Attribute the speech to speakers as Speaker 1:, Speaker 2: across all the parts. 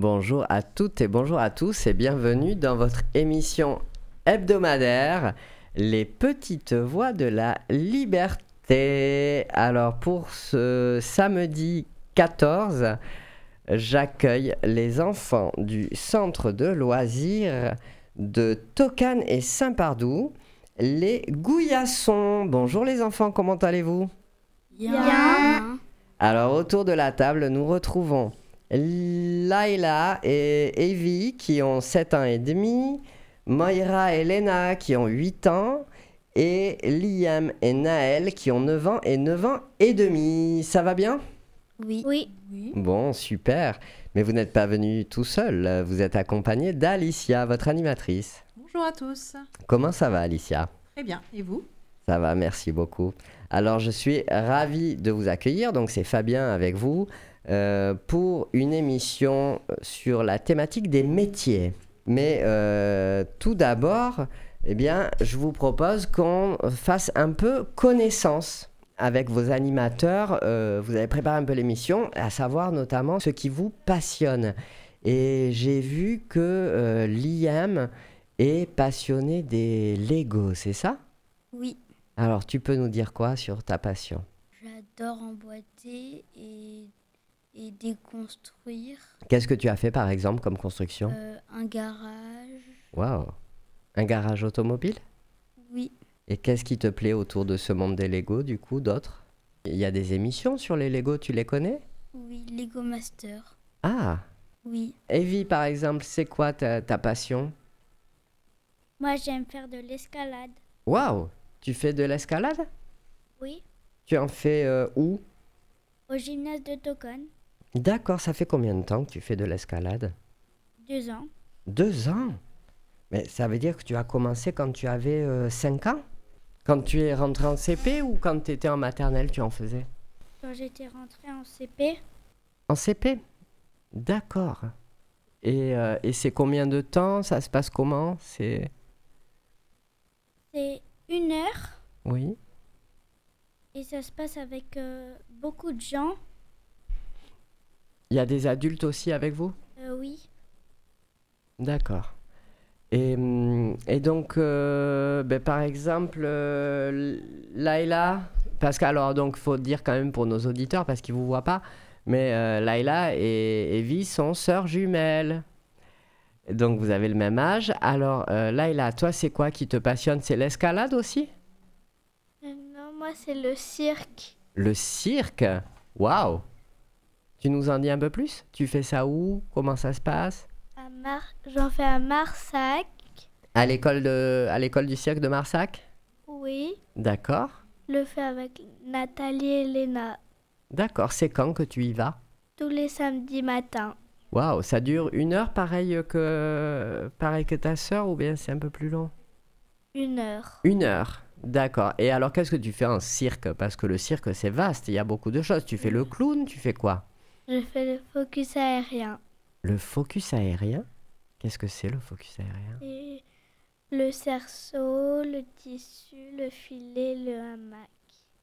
Speaker 1: Bonjour à toutes et bonjour à tous et bienvenue dans votre émission hebdomadaire Les Petites Voix de la Liberté. Alors pour ce samedi 14, j'accueille les enfants du centre de loisirs de Tocane et Saint-Pardoux, les Gouillassons. Bonjour les enfants, comment allez-vous ?
Speaker 2: Bien.
Speaker 1: Alors autour de la table, nous retrouvons Laïla et Evie qui ont 7 ans et demi, Moira et Léna qui ont 8 ans et Liam et Naël qui ont 9 ans et 9 ans et demi. Ça va bien ?
Speaker 2: Oui.
Speaker 1: Bon, super. Mais vous n'êtes pas venu tout seul, vous êtes accompagné d'Alicia, votre animatrice.
Speaker 3: Bonjour à tous.
Speaker 1: Comment ça va Alicia ?
Speaker 3: Très bien. Et vous ?
Speaker 1: Ça va, merci beaucoup. Alors je suis ravi de vous accueillir, donc c'est Fabien avec vous. Pour une émission sur la thématique des métiers. Mais tout d'abord, eh bien, je vous propose qu'on fasse un peu connaissance avec vos animateurs. Vous avez préparé un peu l'émission, à savoir notamment ce qui vous passionne. Et j'ai vu que Liam est passionné des Lego, c'est ça ?
Speaker 2: Oui.
Speaker 1: Alors, tu peux nous dire quoi sur ta passion ?
Speaker 2: J'adore emboîter et déconstruire.
Speaker 1: Qu'est-ce que tu as fait par exemple comme construction ?
Speaker 2: Un garage.
Speaker 1: Waouh ! Un garage automobile ?
Speaker 2: Oui.
Speaker 1: Et qu'est-ce qui te plaît autour de ce monde des Lego du coup, d'autres ? Il y a des émissions sur les Lego, tu les connais ?
Speaker 2: Oui, Lego Master.
Speaker 1: Ah !
Speaker 2: Oui.
Speaker 1: Evie par exemple, c'est quoi ta passion ?
Speaker 2: Moi, j'aime faire de l'escalade.
Speaker 1: Waouh ! Tu fais de l'escalade ?
Speaker 2: Oui.
Speaker 1: Tu en fais où ?
Speaker 2: Au gymnase de Tocane.
Speaker 1: D'accord, ça fait combien de temps que tu fais de l'escalade ?
Speaker 2: 2 ans.
Speaker 1: 2 ans ? Mais ça veut dire que tu as commencé quand tu avais 5 ans ? Quand tu es rentré en CP ou quand tu étais en maternelle, tu en faisais ?
Speaker 2: Quand j'étais rentrée en CP,
Speaker 1: En CP ? D'accord. Et c'est combien de temps ? Ça se passe comment ?
Speaker 2: c'est 1 heure
Speaker 1: Oui.
Speaker 2: et ça se passe avec beaucoup de gens.
Speaker 1: Il y a des adultes aussi avec vous ?
Speaker 2: Oui.
Speaker 1: D'accord. Et donc, par exemple, Laïla, parce qu'alors, donc, faut dire quand même pour nos auditeurs, parce qu'ils ne vous voient pas, mais Laïla et Evie sont sœurs jumelles. Donc, vous avez le même âge. Alors, Laïla, toi, c'est quoi qui te passionne ? C'est l'escalade aussi ?
Speaker 2: Non, moi, c'est le cirque.
Speaker 1: Le cirque ? Waouh ! Tu nous en dis un peu plus ? Tu fais ça où ? Comment ça se passe ?
Speaker 2: J'en fais à Marsac.
Speaker 1: À l'école du cirque de Marsac ?
Speaker 2: Oui.
Speaker 1: D'accord.
Speaker 2: Le fais avec Nathalie et Léna.
Speaker 1: D'accord. C'est quand que tu y vas ?
Speaker 2: Tous les samedis matins.
Speaker 1: Waouh, ça dure 1 heure pareil que ta sœur ou bien c'est un peu plus long ?
Speaker 2: 1 heure.
Speaker 1: 1 heure, d'accord. Et alors qu'est-ce que tu fais en cirque ? Parce que le cirque c'est vaste, il y a beaucoup de choses. Tu fais le clown, tu fais quoi ?
Speaker 2: Je fais le focus aérien.
Speaker 1: Le focus aérien ? Qu'est-ce que c'est le focus aérien ?
Speaker 2: Et le cerceau, le tissu, le filet, le hamac.
Speaker 1: Waouh !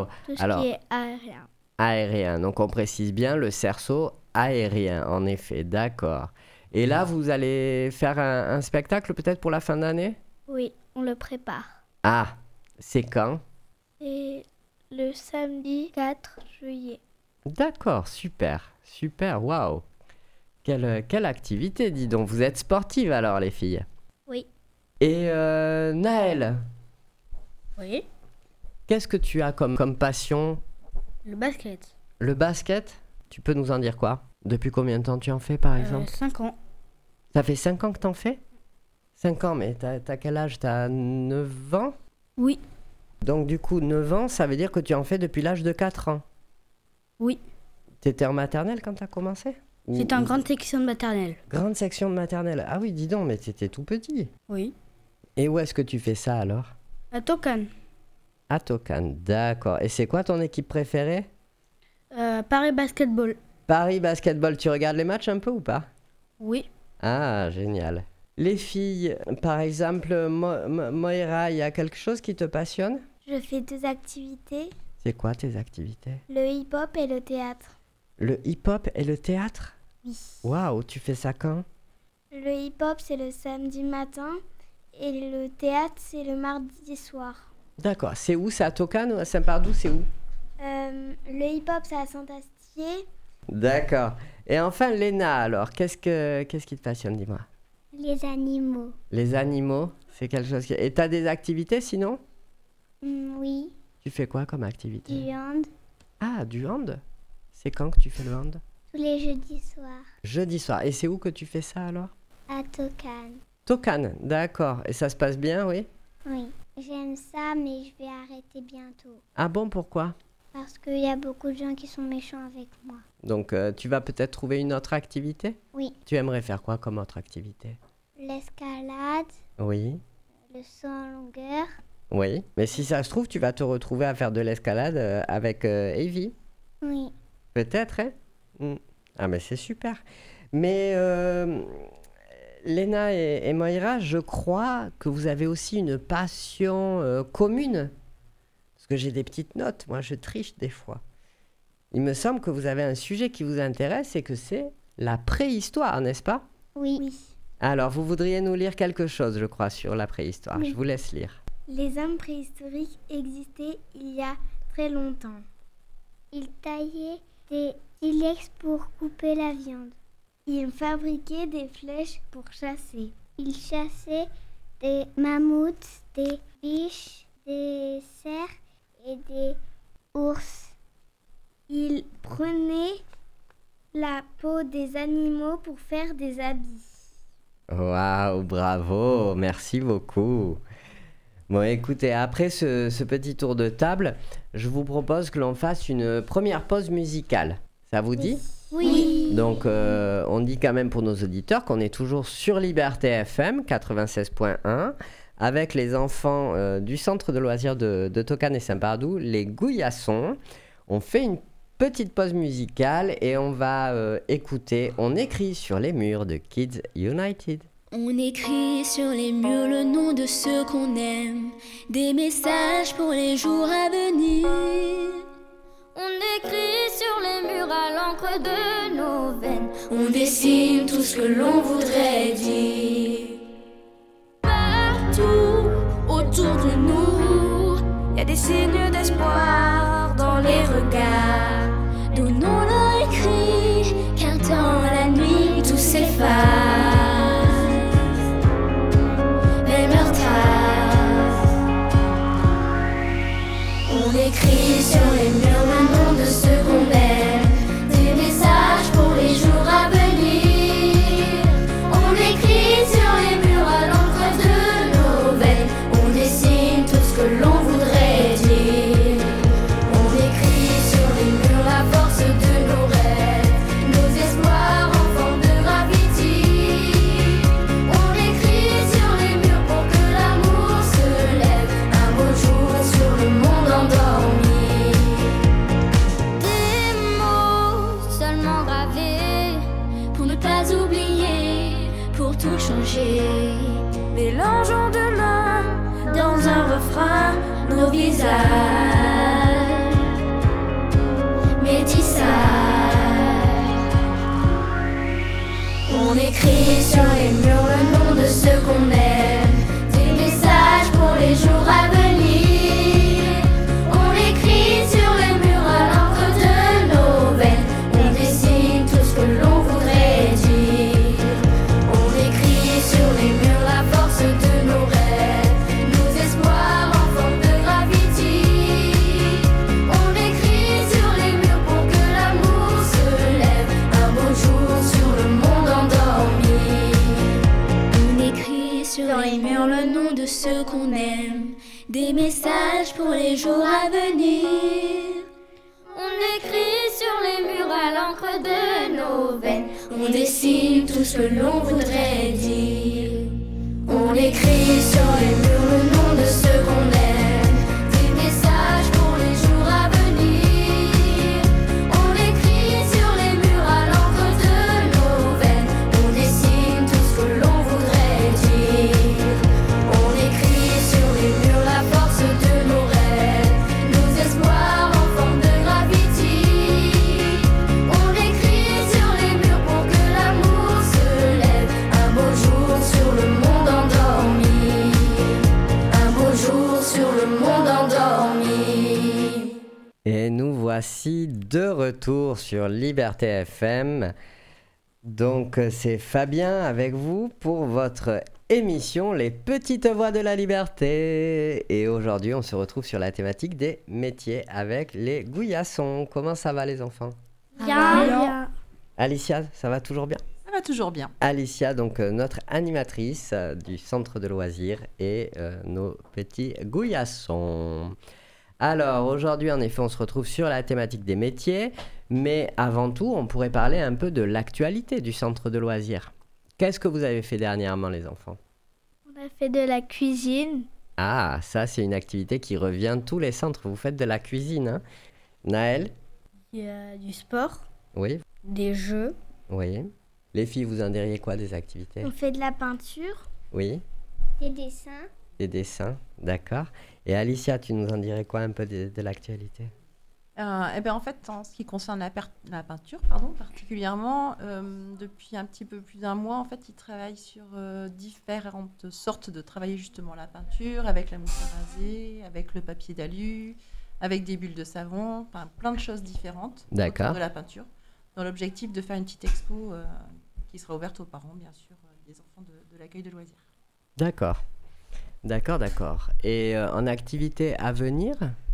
Speaker 2: Tout ce
Speaker 1: Alors,
Speaker 2: qui est aérien.
Speaker 1: aérien, donc on précise bien le cerceau aérien, en effet, d'accord. Et là, vous allez faire un spectacle peut-être pour la fin d'année ?
Speaker 2: Oui, on le prépare.
Speaker 1: Ah, c'est quand ?
Speaker 2: Et le samedi 4 juillet.
Speaker 1: D'accord, super, waouh. Quelle activité, dis donc. Vous êtes sportives alors, les filles.
Speaker 2: Oui.
Speaker 1: Et Naël,
Speaker 3: Oui.
Speaker 1: qu'est-ce que tu as comme passion ?
Speaker 3: Le basket.
Speaker 1: Le basket ? Tu peux nous en dire quoi ? Depuis combien de temps tu en fais, par exemple ?
Speaker 3: 5 ans.
Speaker 1: Ça fait 5 ans que t'en fais ? 5 ans, mais t'as quel âge ? T'as 9 ans ?
Speaker 3: Oui.
Speaker 1: Donc du coup, 9 ans, ça veut dire que tu en fais depuis l'âge de 4 ans.
Speaker 3: Oui.
Speaker 1: T'étais en maternelle quand t'as commencé ?
Speaker 3: J'étais en grande section de maternelle.
Speaker 1: Grande section de maternelle. Ah oui, dis donc, mais t'étais tout petit.
Speaker 3: Oui.
Speaker 1: Et où est-ce que tu fais ça alors ?
Speaker 3: À Tocane.
Speaker 1: À Tocane, d'accord. Et c'est quoi ton équipe préférée ?
Speaker 3: Paris Basketball.
Speaker 1: Paris Basketball, tu regardes les matchs un peu ou pas ?
Speaker 3: Oui.
Speaker 1: Ah, génial. Les filles, par exemple, Moira, il y a quelque chose qui te passionne ?
Speaker 2: Je fais 2 activités,
Speaker 1: C'est quoi tes activités ?
Speaker 2: le hip-hop et le théâtre.
Speaker 1: Le hip-hop et le théâtre ?
Speaker 2: Oui.
Speaker 1: Waouh, tu fais ça quand?
Speaker 2: Le hip-hop, c'est le samedi matin et le théâtre, c'est le mardi soir.
Speaker 1: D'accord. C'est où? C'est à Tokane ou à Saint-Pardoux? C'est où?
Speaker 2: Le hip-hop, c'est à Saint-Astier.
Speaker 1: D'accord. Et enfin, Léna, alors, qu'est-ce qui te passionne, dis-moi?
Speaker 2: Les animaux.
Speaker 1: Les animaux, c'est quelque chose qui... Et t'as des activités sinon?
Speaker 2: Oui.
Speaker 1: Tu fais quoi comme activité?
Speaker 2: Du hand.
Speaker 1: Ah, du hand? C'est quand que tu fais le hand?
Speaker 2: Tous les jeudis soirs.
Speaker 1: Jeudi soir. Et c'est où que tu fais ça alors?
Speaker 2: À Tokane.
Speaker 1: Tokane, d'accord. Et ça se passe bien, oui?
Speaker 2: Oui. J'aime ça, mais je vais arrêter bientôt.
Speaker 1: Ah bon, pourquoi?
Speaker 2: Parce qu'il y a beaucoup de gens qui sont méchants avec moi.
Speaker 1: Donc, tu vas peut-être trouver une autre activité?
Speaker 2: Oui.
Speaker 1: Tu aimerais faire quoi comme autre activité?
Speaker 2: L'escalade,
Speaker 1: Oui,
Speaker 2: le saut en longueur.
Speaker 1: oui. Mais si ça se trouve, tu vas te retrouver à faire de l'escalade avec Evie.
Speaker 2: Oui.
Speaker 1: Peut-être, hein? Ah, mais c'est super. Mais Léna et Moira, je crois que vous avez aussi une passion commune. Parce que j'ai des petites notes, moi je triche des fois. Il me semble que vous avez un sujet qui vous intéresse et que c'est la préhistoire, n'est-ce pas?
Speaker 2: Oui.
Speaker 1: Alors, vous voudriez nous lire quelque chose, je crois, sur la préhistoire.
Speaker 2: Oui.
Speaker 1: Je vous laisse lire.
Speaker 2: Les hommes préhistoriques existaient il y a très longtemps. Ils taillaient des silex pour couper la viande. Ils fabriquaient des flèches pour chasser. Ils chassaient des mammouths, des biches, des cerfs et des ours. Ils prenaient la peau des animaux pour faire des habits.
Speaker 1: Waouh, bravo, merci beaucoup. Bon, écoutez, après ce petit tour de table, je vous propose que l'on fasse une première pause musicale. Ça vous dit?
Speaker 2: Oui.
Speaker 1: Donc, on dit quand même pour nos auditeurs qu'on est toujours sur Liberté FM 96.1 avec les enfants du centre de loisirs de Tokane et Saint-Pardoux, les Gouillassons. On fait une petite pause musicale et on va écouter On écrit sur les murs de Kids United.
Speaker 4: On écrit sur les murs le nom de ceux qu'on aime, des messages pour les jours à venir.
Speaker 5: On écrit sur les murs à l'encre de nos veines.
Speaker 4: On dessine tout ce que l'on voudrait dire. Partout autour de nous, y a des signes d'espoir dans les regards. Donnons-leur écrit, car dans la nuit tout s'efface. Même leurs traces. On écrit sur les murs le nom de ceux qu'on aime, des messages pour les jours à venir. On écrit sur les murs à l'encre de nos veines. On dessine tout ce que l'on voudrait dire. On écrit sur les murs la force de nos rêves, nos espoirs en forme de graffiti. On écrit sur les murs pour que l'amour se lève un beau jour sur le monde endormi.
Speaker 5: Des mots seulement gravés
Speaker 4: Pour ne pas oublier, pour tout changer. Mélangeons demain dans un refrain nos visages métissages. On écrit sur les murs le nom de ceux qu'on aime, des messages pour les jours à venir. On écrit sur les murs à l'encre de nos veines. On dessine tout ce que l'on voudrait dire. On écrit sur les murs la force de nos rêves, nos espoirs en forme de graffiti. On écrit sur les murs pour que l'amour se lève un beau jour sur le monde endormi. On écrit sur les murs le nom de ceux qu'on aime, des messages pour les jours à venir.
Speaker 5: On écrit sur les murs à l'encre de nos veines.
Speaker 4: On dessine tout ce que l'on voudrait dire. On écrit sur les murs le nom de ceux qu'on aime, des messages pour les jours à venir. On écrit sur les murs à l'encre de nos veines. On dessine tout ce que l'on voudrait dire. On écrit sur les murs la force de nos rêves, nos espoirs en forme de graffiti. On écrit sur les murs pour que
Speaker 1: voici de retour sur Liberté FM. Donc c'est Fabien avec vous pour votre émission Les Petites Voix de la Liberté. Et aujourd'hui on se retrouve sur la thématique des métiers avec les Gouillassons. Comment ça va les enfants?
Speaker 3: Bien.
Speaker 1: Alicia, ça va toujours bien?
Speaker 6: Ça va toujours bien.
Speaker 1: Alicia, donc notre animatrice du centre de loisirs et nos petits Gouillassons. Alors aujourd'hui en effet on se retrouve sur la thématique des métiers, mais avant tout on pourrait parler un peu de l'actualité du centre de loisirs. Qu'est-ce que vous avez fait dernièrement les enfants?
Speaker 2: On a fait de la cuisine.
Speaker 1: Ah, ça c'est une activité qui revient tous les centres, vous faites de la cuisine, hein? Naël?
Speaker 3: Il y a du sport,
Speaker 1: Oui,
Speaker 3: des jeux,
Speaker 1: oui. Les filles, vous en diriez quoi des activités?
Speaker 2: On fait de la peinture,
Speaker 1: Oui,
Speaker 2: des dessins.
Speaker 1: des dessins, d'accord. Et Alicia, tu nous en dirais quoi un peu de l'actualité?
Speaker 6: En fait, en ce qui concerne la peinture, particulièrement, depuis un petit peu plus d'un mois, en fait, ils travaillent sur différentes sortes de travailler justement la peinture, avec la mousse à raser, avec le papier d'alu, avec des bulles de savon, enfin, plein de choses différentes
Speaker 1: D'accord.
Speaker 6: autour de la peinture, dans l'objectif de faire une petite expo qui sera ouverte aux parents, bien sûr, des enfants de l'accueil de loisirs.
Speaker 1: D'accord. D'accord. Et en activité à venir?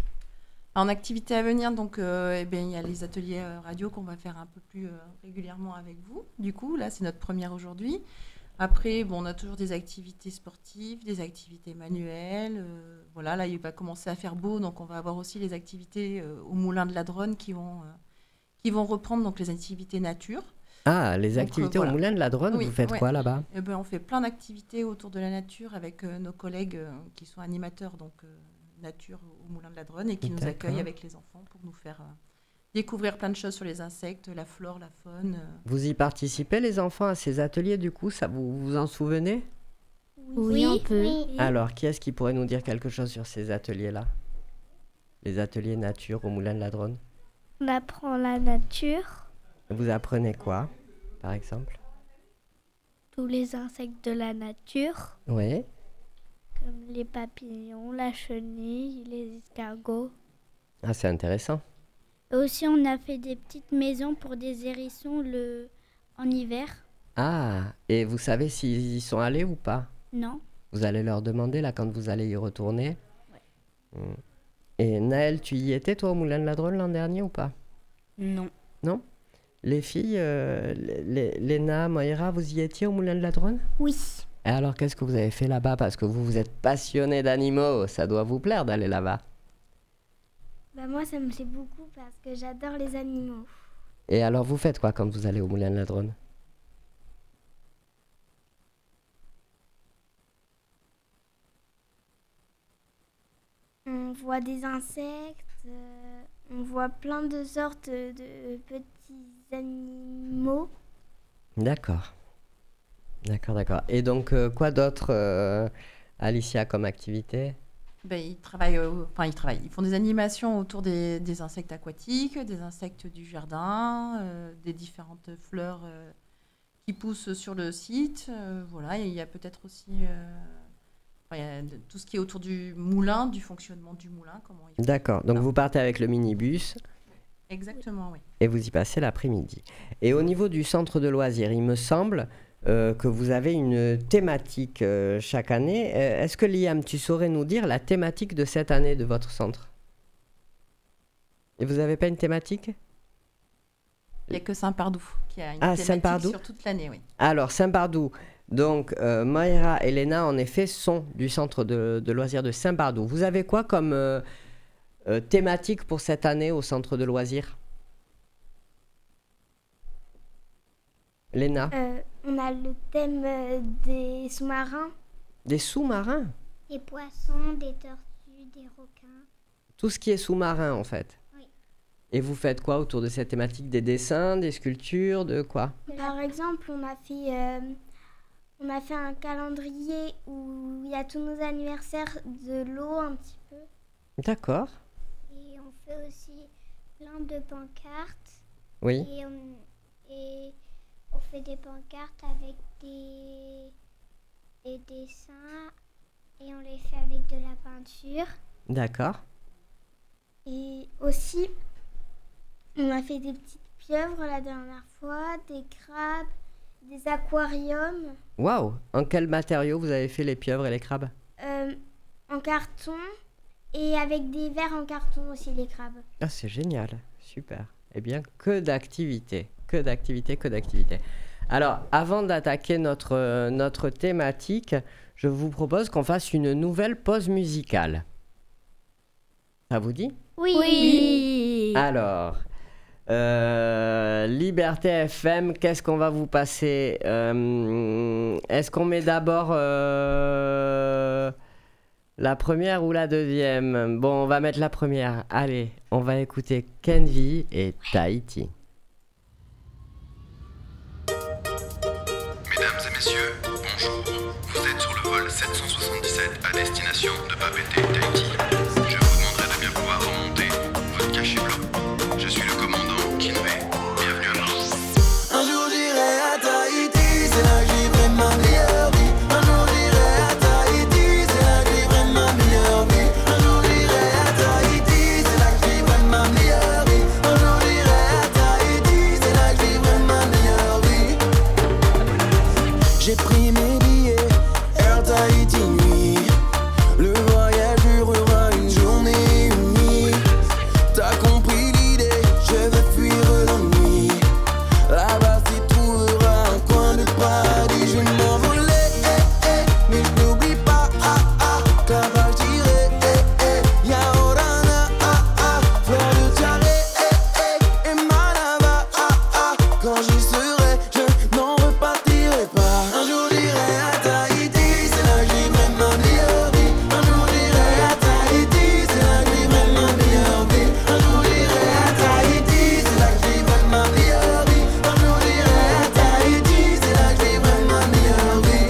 Speaker 6: En activité à venir, donc, il y a les ateliers radio qu'on va faire un peu plus régulièrement avec vous. Du coup, là, c'est notre première aujourd'hui. Après, on a toujours des activités sportives, des activités manuelles. Voilà, là, il va commencer à faire beau, donc on va avoir aussi les activités au Moulin de la Dronne qui vont reprendre donc les activités nature.
Speaker 1: Ah, les
Speaker 6: Donc,
Speaker 1: activités
Speaker 6: voilà.
Speaker 1: au Moulin de la Dronne,
Speaker 6: Oui,
Speaker 1: vous faites
Speaker 6: ouais.
Speaker 1: quoi là-bas?
Speaker 6: On fait plein d'activités autour de la nature avec nos collègues qui sont animateurs donc nature au Moulin de la Dronne et qui nous
Speaker 1: D'accord.
Speaker 6: accueillent avec les enfants pour nous faire découvrir plein de choses sur les insectes, la flore, la faune.
Speaker 1: Vous y participez les enfants à ces ateliers du coup, ça vous vous en souvenez?
Speaker 3: Oui, un peu.
Speaker 1: Alors, qui est-ce qui pourrait nous dire quelque chose sur ces ateliers-là? Les ateliers nature au Moulin de la Dronne.
Speaker 2: On apprend la nature,
Speaker 1: Vous apprenez quoi, par exemple?
Speaker 2: tous les insectes de la nature,
Speaker 1: Oui.
Speaker 2: comme les papillons, la chenille, les escargots.
Speaker 1: Ah, c'est intéressant.
Speaker 3: Aussi, on a fait des petites maisons pour des hérissons en hiver.
Speaker 1: Ah, et vous savez s'ils y sont allés ou pas?
Speaker 3: Non.
Speaker 1: Vous allez leur demander là quand vous allez y retourner? Et Naël, tu y étais toi au Moulin de la Drôle l'an dernier ou pas?
Speaker 3: Non.
Speaker 1: Non? Les filles, Léna, Moira, vous y étiez au Moulin de la Drôle?
Speaker 2: Oui.
Speaker 1: Et alors qu'est-ce que vous avez fait là-bas? Parce que vous êtes passionné d'animaux, ça doit vous plaire d'aller là-bas.
Speaker 2: Moi, ça me plaît beaucoup parce que j'adore les animaux.
Speaker 1: Et alors vous faites quoi quand vous allez au Moulin de la Drône?
Speaker 2: On voit des insectes, on voit plein de sortes de petits animaux.
Speaker 1: D'accord. Et donc quoi d'autre, Alicia, comme activité?
Speaker 6: Ils font des animations autour des insectes aquatiques, des insectes du jardin, des différentes fleurs qui poussent sur le site. Voilà, il y a peut-être aussi il y a tout ce qui est autour du moulin, du fonctionnement du moulin. Comment il faut.
Speaker 1: D'accord, donc vous partez avec le minibus
Speaker 6: Exactement, oui.
Speaker 1: et vous y passez l'après-midi. Et au niveau du centre de loisirs, il me semble que vous avez une thématique chaque année. Est-ce que Liam, tu saurais nous dire la thématique de cette année de votre centre? Et vous n'avez pas une thématique?
Speaker 6: Il n'y a que Saint-Pardoux qui a une
Speaker 1: Ah,
Speaker 6: thématique
Speaker 1: Saint-Pardoux.
Speaker 6: sur toute l'année, oui.
Speaker 1: Alors, Saint-Pardoux. Donc, Moira et Léna, en effet, sont du centre de loisirs de Saint-Pardoux. Vous avez quoi comme thématique pour cette année au centre de loisirs? Léna?
Speaker 2: On a le thème des sous-marins.
Speaker 1: Des sous-marins?
Speaker 2: Des poissons, des tortues, des requins.
Speaker 1: Tout ce qui est sous-marin, en fait.
Speaker 2: Oui.
Speaker 1: Et vous faites quoi autour de cette thématique? Des dessins, des sculptures, de quoi?
Speaker 2: Par exemple, on a fait un calendrier où il y a tous nos anniversaires, de l'eau un petit peu.
Speaker 1: D'accord.
Speaker 2: Et on fait aussi plein de pancartes.
Speaker 1: Oui.
Speaker 2: Et on fait des pancartes avec des dessins et on les fait avec de la peinture.
Speaker 1: D'accord.
Speaker 2: Et aussi, On a fait des petites pieuvres la dernière fois, des crabes, des aquariums,
Speaker 1: Waouh! En quel matériau vous avez fait les pieuvres et les crabes?
Speaker 2: en carton et avec des verres en carton aussi, les crabes.
Speaker 1: Ah, c'est génial, super. Eh bien, que d'activités, que d'activités, que d'activités. Alors, avant d'attaquer notre thématique, je vous propose qu'on fasse une nouvelle pause musicale. Ça vous dit?
Speaker 3: Oui.
Speaker 1: Alors, Liberté FM, qu'est-ce qu'on va vous passer? Est-ce qu'on met d'abord la première ou la deuxième? Bon, on va mettre la première. Allez, on va écouter Kenvi et Tahiti.
Speaker 7: Mesdames et messieurs, bonjour. Vous êtes sur le vol 777 à destination de Papeete, Tahiti. Je vous demanderai de bien pouvoir remonter votre cachet blanc. Je suis le commandant Kinvey. Bienvenue à bord.
Speaker 8: Un jour j'irai à Tahiti, c'est là que vivrai ma meilleure vie. Un jour j'irai à Tahiti, c'est là que vivrai ma meilleure vie. Un jour j'irai à Tahiti, c'est là que vivrai ma meilleure vie. Un jour j'irai à Tahiti, c'est là que vivrai ma meilleure vie. J'ai pris mes billets, Air Tahiti nuit. Le voyage durera une journée, une nuit. T'as compris l'idée, je veux fuir l'ennui. Là-bas s'y trouvera un coin de paradis. Je vais m'envoler, mais je n'oublie pas, que là-bas j'irai, Yaorana, fleur de tiare, et Manava, quand j'y serai, je n'en repartirai pas. Un jour j'irai à Tahiti, c'est là que vivrai ma meilleure vie. Un jour j'irai à Tahiti, c'est là que vivrai ma meilleure vie. Un jour j'irai à Tahiti, c'est là que vivrai ma meilleure vie. Un jour j'irai à Tahiti, c'est là que vivrai ma meilleure vie.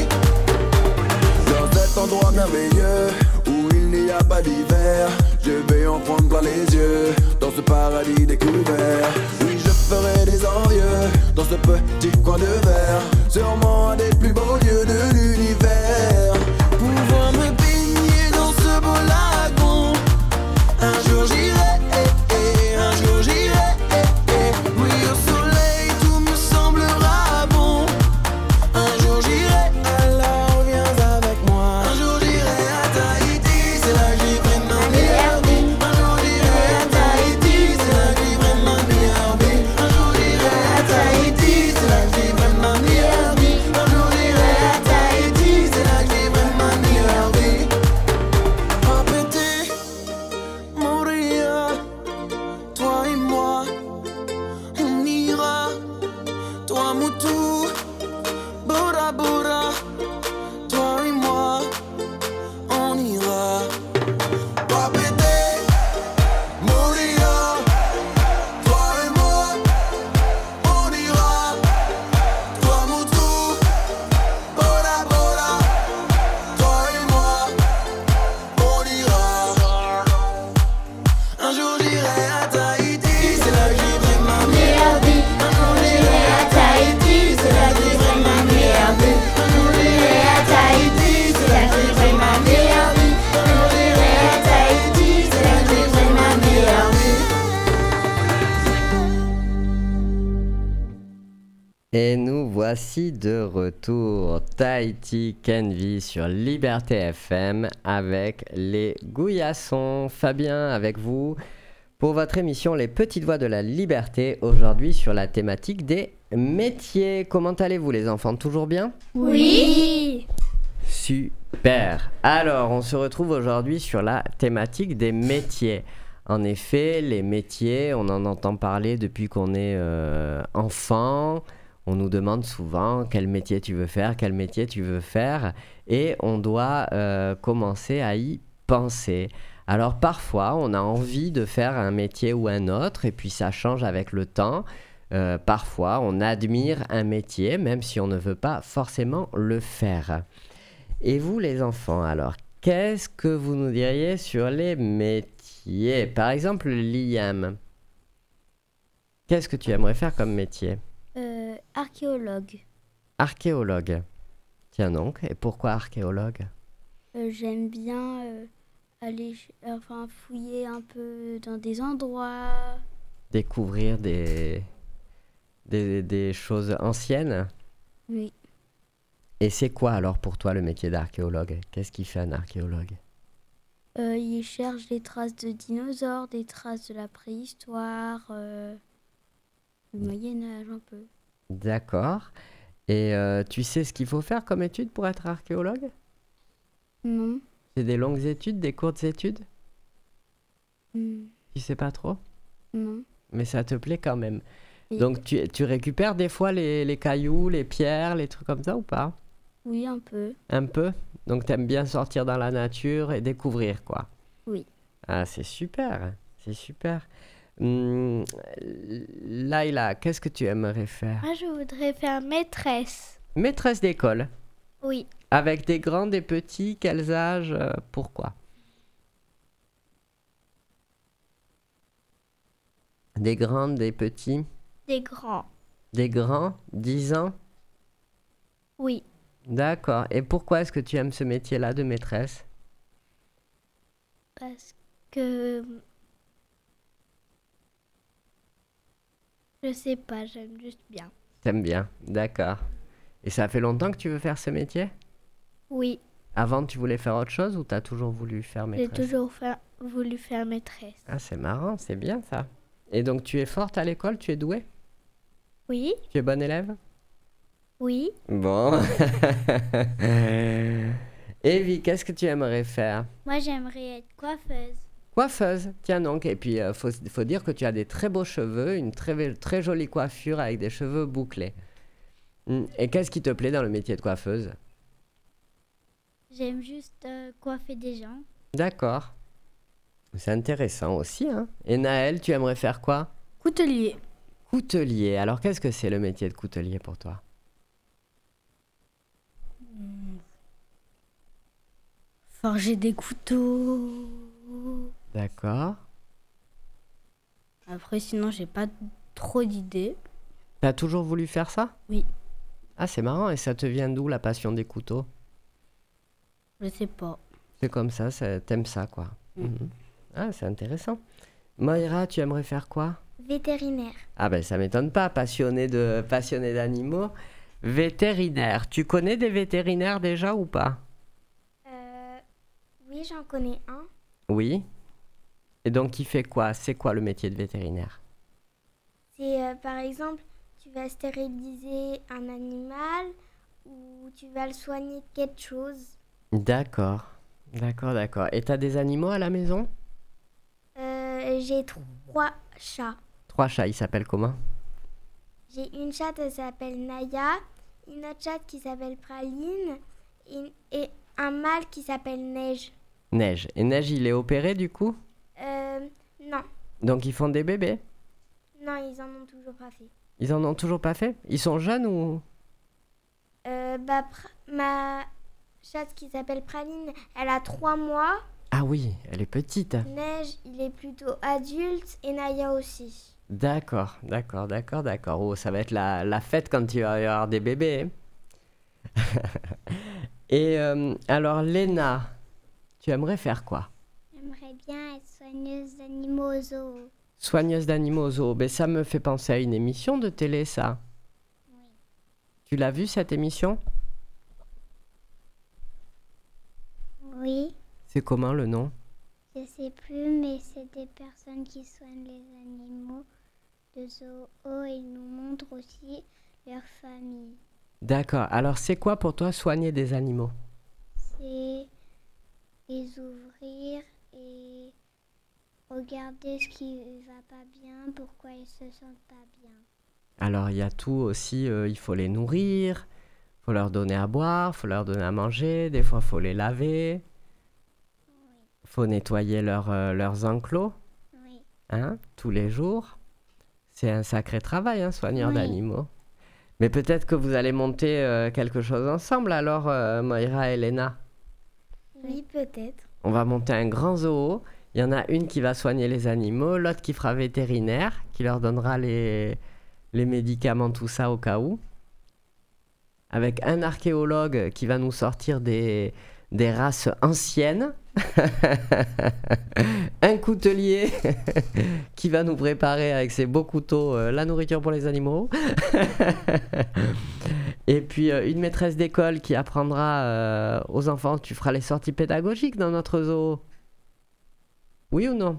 Speaker 8: Dans cet endroit merveilleux où il n'y a pas d'hiver, je vais en prendre plein les yeux. Dans ce paradis découvert, oui je ferai des envieux. Dans ce petit coin de verre, sûrement un des plus beaux lieux de l'univers. Pouvoir me baigner dans ce beau lagon. Un jour j'irai, un jour j'irai, oui au soleil tout me semblera bon. Un jour j'irai, alors viens avec moi. Un jour j'irai à Tahiti, c'est là que vivrai ma meilleure vie. Un jour j'irai à Tahiti, c'est là que vivrai ma meilleure vie. Un jour j'irai à Tahiti, c'est là que vivrai ma meilleure vie. Un jour j'irai à Tahiti, c'est là que vivrai ma meilleure vie. Papeete, Moria, toi et moi, on ira. Toi Moutou, Bora Bora, toi et moi, on ira. Papeete, Moria, toi et moi, on ira. Toi Moutou, Bora Bora, toi et moi, on ira. Un jour j'irai à Tahiti, c'est là que vivrai ma meilleure vie. Un jour j'irai à Tahiti, c'est là que vivrai ma meilleure vie. Un jour j'irai à Tahiti, c'est là que vivrai ma meilleure vie. Un jour j'irai à Tahiti, c'est là que vivrai ma meilleure vie.
Speaker 1: Et nous voici de retour. Tahiti, Kenvi sur Liberté FM avec les Gouillassons. Fabien avec vous pour votre émission Les Petites Voix de la Liberté, aujourd'hui sur la thématique des métiers. Comment allez-vous les enfants? Toujours bien?
Speaker 3: Oui.
Speaker 1: Super. Alors, on se retrouve aujourd'hui sur la thématique des métiers. En effet, les métiers, on en entend parler depuis qu'on est enfant. On nous demande souvent quel métier tu veux faire, quel métier tu veux faire. Et on doit commencer à y penser. Alors parfois, on a envie de faire un métier ou un autre, et puis ça change avec le temps. Parfois, on admire un métier, même si on ne veut pas forcément le faire. Et vous, les enfants, alors, qu'est-ce que vous nous diriez sur les métiers? Par exemple, Liam, qu'est-ce que tu aimerais faire comme métier?
Speaker 3: Archéologue.
Speaker 1: Archéologue. Tiens donc, et pourquoi archéologue?
Speaker 3: J'aime bien aller fouiller un peu dans des endroits,
Speaker 1: découvrir des choses anciennes.
Speaker 3: Oui.
Speaker 1: Et c'est quoi alors pour toi le métier d'archéologue? Qu'est-ce qu'il fait un archéologue?
Speaker 3: Il cherche des traces de dinosaures, des traces de la préhistoire, du Moyen-Âge un peu.
Speaker 1: D'accord. Et tu sais ce qu'il faut faire comme étude pour être archéologue?
Speaker 3: Non.
Speaker 1: C'est des longues études, des courtes études?
Speaker 3: Hmm,
Speaker 1: Tu sais pas trop?
Speaker 3: non.
Speaker 1: Mais ça te plaît quand même.
Speaker 3: Et-
Speaker 1: Donc tu récupères des fois les cailloux, les pierres, les trucs comme ça ou pas?
Speaker 3: Oui, un peu.
Speaker 1: Un peu? Donc t'aimes bien sortir dans la nature et découvrir quoi?
Speaker 3: Oui.
Speaker 1: Ah c'est super, c'est super. Laïla, qu'est-ce que tu aimerais faire?
Speaker 3: Moi, je voudrais faire maîtresse.
Speaker 1: Maîtresse d'école.
Speaker 3: Oui.
Speaker 1: Avec des grands, des petits, quels âges? Pourquoi? Des grands, des petits?
Speaker 3: Des grands.
Speaker 1: Des grands, 10 ans?
Speaker 3: Oui.
Speaker 1: D'accord. Et pourquoi est-ce que tu aimes ce métier-là de maîtresse?
Speaker 3: Parce que... Je sais pas, j'aime juste bien.
Speaker 1: T'aimes bien, d'accord. Et ça fait longtemps que tu veux faire ce métier?
Speaker 3: Oui.
Speaker 1: Avant, tu voulais faire autre chose ou t'as toujours voulu faire
Speaker 3: J'ai
Speaker 1: maîtresse?
Speaker 3: toujours voulu faire maîtresse.
Speaker 1: Ah, c'est marrant, c'est bien ça. Et donc, tu es forte à l'école? Tu es douée?
Speaker 3: Oui.
Speaker 1: Tu es bonne élève?
Speaker 3: Oui.
Speaker 1: Bon. Evie, qu'est-ce que tu aimerais faire?
Speaker 3: Moi, j'aimerais être coiffeuse.
Speaker 1: Coiffeuse, tiens donc. Et puis, faut dire que tu as des très beaux cheveux, une très jolie coiffure avec des cheveux bouclés. Et qu'est-ce qui te plaît dans le métier de coiffeuse?
Speaker 3: J'aime juste coiffer des gens.
Speaker 1: D'accord. C'est intéressant aussi, hein. Et Naël, tu aimerais faire quoi?
Speaker 3: Coutelier.
Speaker 1: Coutelier. Alors, qu'est-ce que c'est le métier de coutelier pour toi?
Speaker 3: Forger des couteaux.
Speaker 1: D'accord.
Speaker 3: Après, sinon, j'ai pas trop d'idées.
Speaker 1: T'as toujours voulu faire ça?
Speaker 3: Oui.
Speaker 1: Ah, c'est marrant. Et ça te vient d'où, la passion des couteaux?
Speaker 3: Je sais pas.
Speaker 1: C'est comme ça, t'aimes ça, quoi. Mhm. Ah, c'est intéressant. Moira, tu aimerais faire quoi?
Speaker 2: Vétérinaire.
Speaker 1: Ah ben, ça m'étonne pas, passionné d'animaux. Vétérinaire. Tu connais des vétérinaires déjà ou pas?
Speaker 2: Oui, j'en connais un.
Speaker 1: Oui. Et donc, il fait quoi? C'est quoi le métier de vétérinaire?
Speaker 2: C'est par exemple, tu vas stériliser un animal ou tu vas le soigner de quelque chose.
Speaker 1: D'accord. D'accord. Et t'as des animaux à la maison?
Speaker 2: J'ai 3 chats.
Speaker 1: 3 chats, ils s'appellent comment?
Speaker 2: J'ai une chatte, elle s'appelle Naya, une autre chatte qui s'appelle Praline et un mâle qui s'appelle Neige.
Speaker 1: Neige. Et Neige, il est opéré du coup?
Speaker 2: Non,
Speaker 1: Donc, ils font des bébés?
Speaker 2: non, ils en ont toujours pas fait.
Speaker 1: Ils en ont toujours pas fait? Ils sont jeunes ou?
Speaker 2: Ma chatte qui s'appelle Praline, elle a 3 mois.
Speaker 1: Ah oui, elle est petite.
Speaker 2: Neige, il est plutôt adulte et Naya aussi.
Speaker 1: D'accord. Oh, ça va être la fête quand il va y avoir des bébés. Et alors, Léna, tu aimerais faire quoi?
Speaker 3: J'aimerais bien être soigneuse d'animaux au zoo.
Speaker 1: Soigneuse d'animaux au zoo. Ben, ça me fait penser à une émission de télé, ça.
Speaker 3: Oui.
Speaker 1: Tu l'as vue, cette émission?
Speaker 3: Oui.
Speaker 1: C'est comment le nom?
Speaker 3: Je sais plus, mais c'est des personnes qui soignent les animaux de zoo et ils nous montrent aussi leur famille.
Speaker 1: D'accord. Alors, c'est quoi pour toi soigner des animaux?
Speaker 3: C'est les ouvrir et regarder ce qui va pas bien, pourquoi ils se sentent pas bien.
Speaker 1: Alors, il y a tout aussi, il faut les nourrir, il faut leur donner à boire, il faut leur donner à manger, des fois, il faut les laver, il faut nettoyer leurs enclos,
Speaker 3: Oui.
Speaker 1: hein, tous les jours. C'est un sacré travail, hein, soigneur
Speaker 3: Oui.
Speaker 1: d'animaux. Mais peut-être que vous allez monter quelque chose ensemble, alors, Moira et Léna.
Speaker 2: Oui, peut-être.
Speaker 1: On va monter un grand zoo. Il y en a une qui va soigner les animaux, l'autre qui fera vétérinaire, qui leur donnera les médicaments, tout ça au cas où. Avec un archéologue qui va nous sortir des races anciennes. un coutelier qui va nous préparer avec ses beaux couteaux la nourriture pour les animaux. Et puis une maîtresse d'école qui apprendra aux enfants, tu feras les sorties pédagogiques dans notre zoo. Oui ou non?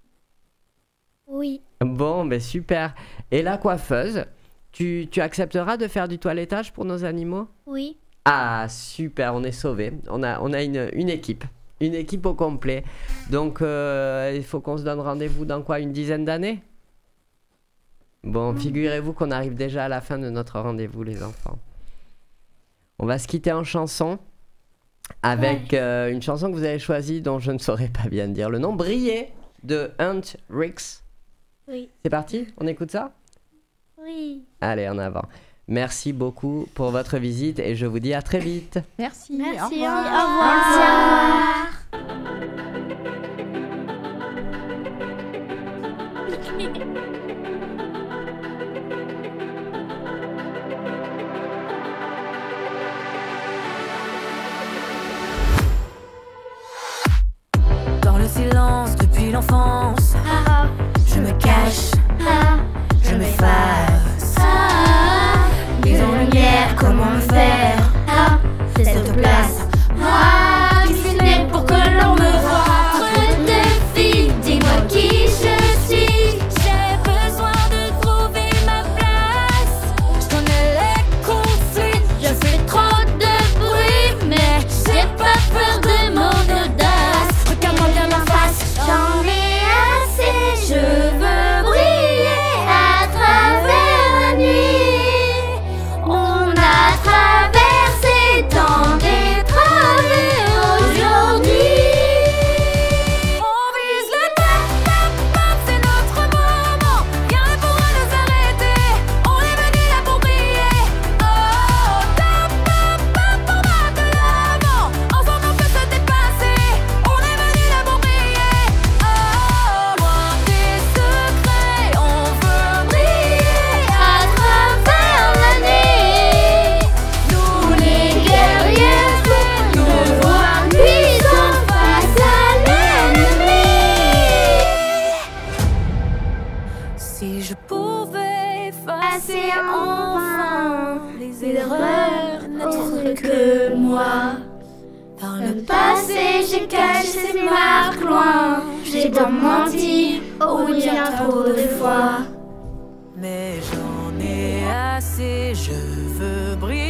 Speaker 2: Oui.
Speaker 1: Bon, ben super. Et la coiffeuse, tu accepteras de faire du toilettage pour nos animaux?
Speaker 2: Oui.
Speaker 1: Ah, super, on est sauvés. On a une équipe. Une équipe au complet. Donc, il faut qu'on se donne rendez-vous dans quoi, une dizaine d'années? Bon, figurez-vous qu'on arrive déjà à la fin de notre rendez-vous, les enfants. On va se quitter en chanson avec une chanson que vous avez choisie dont je ne saurais pas bien dire le nom. Briller de Hunt Ricks.
Speaker 2: Oui.
Speaker 1: C'est parti? On écoute ça?
Speaker 2: Oui.
Speaker 1: Allez, en avant. Merci beaucoup pour votre visite et je vous dis à très vite.
Speaker 6: Merci.
Speaker 2: Merci.
Speaker 6: Au revoir.
Speaker 2: Au revoir.
Speaker 4: Dans le silence depuis l'enfance, je me cache, je m'efface. Mise en lumière, comment me faire cette place? Moi qui suis née pour que l'on me voie. Entre deux filles, dis-moi qui je suis. J'ai besoin de trouver ma place. Je connais les conflits, je fais trop de bruit, mais j'ai pas peur de mon audace. Regarde-moi bien en face, j'en ai assez. Je veux briller à travers la nuit. On a traversé tant d'épreuves et aujourd'hui on vise le top, c'est notre moment. Rien ne pourra nous arrêter. On est venu là pour briller. Oh, top, on va de l'avant. Ensemble on peut se dépasser. On est venu là pour briller. Oh, loin des secrets, on veut briller à travers l'année. Nous les guerriers, nous voir puissants face à l'ennemi. Si je pouvais effacer enfin les erreurs n'être que moi. Dans le passé, j'ai caché ces marques loin. J'ai tant menti, oh bien trop de fois. Mais j'en ai assez, je veux briller